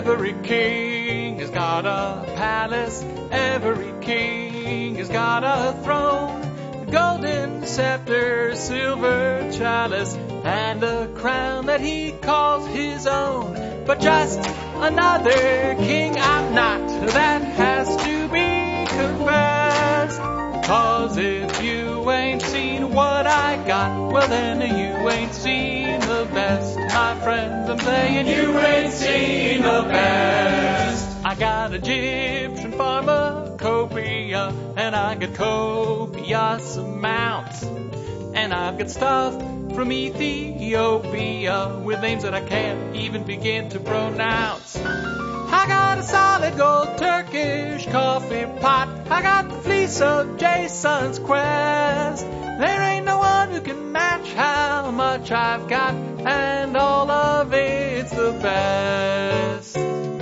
Every king has got a palace, every king has got a throne, golden scepter, silver chalice, and a crown that he calls his own. But just another king I'm not, that has to be confessed. 'Cause if you ain't seen what I got, well then you ain't seen the best. My friends, I'm saying you ain't seen the best. I got Egyptian pharmacopoeia, and I got copious amounts. And I've got stuff from Ethiopia with names that I can't even begin to pronounce. I got a solid gold Turkish coffee pot. I got the fleece of Jason's quest. There ain't no one who can match how much I've got, and all of it's the best.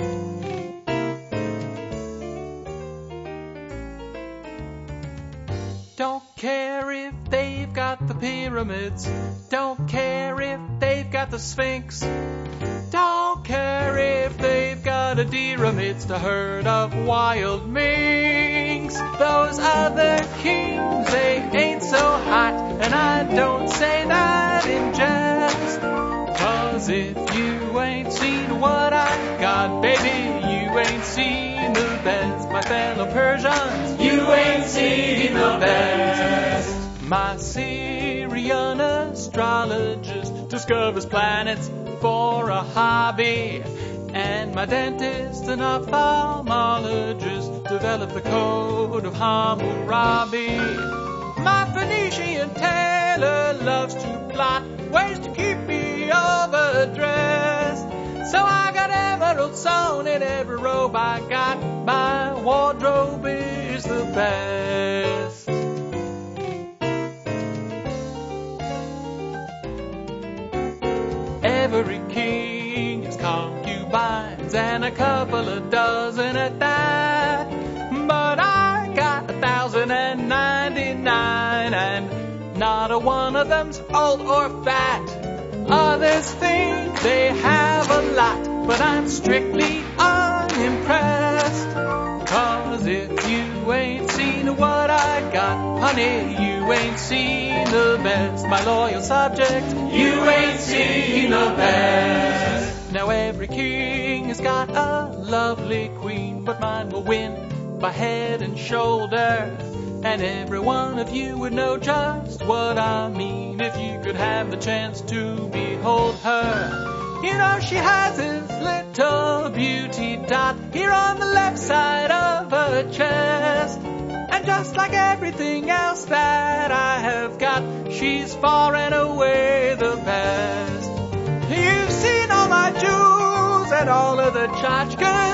Don't care if they've got the pyramids. Don't care if they've got the Sphinx. Don't care if they've got a deer amidst a herd of wild minks. Those other kings, they ain't so hot, and I don't say that in jest. 'Cause if you ain't seen what I got, baby, you ain't seen the best. My fellow Persians, you ain't seen the best. My Syrian astrologist discovers planets for a hobby, and my dentist and ophthalmologist developed the code of Hammurabi. My Phoenician tailor loves to plot ways to keep me overdressed, so I got emeralds sewn in every robe I got. My wardrobe is the best. Every king has concubines, and a couple of dozen at that. But I got 1,099, and not a one of them's old or fat. Others think they have a lot, but I'm strictly unimpressed. 'Cause if you ain't seen what I got, honey, you ain't seen the best. My loyal subject, you ain't seen the best. Now every king has got a lovely queen, but mine will win by head and shoulder. And every one of you would know just what I mean if you could have the chance to behold her. You know she has this little beauty dot here on the left side of her chest. And just like everything else that I have got, she's far and away the best. You've seen all my jewels and all of the tchotchkes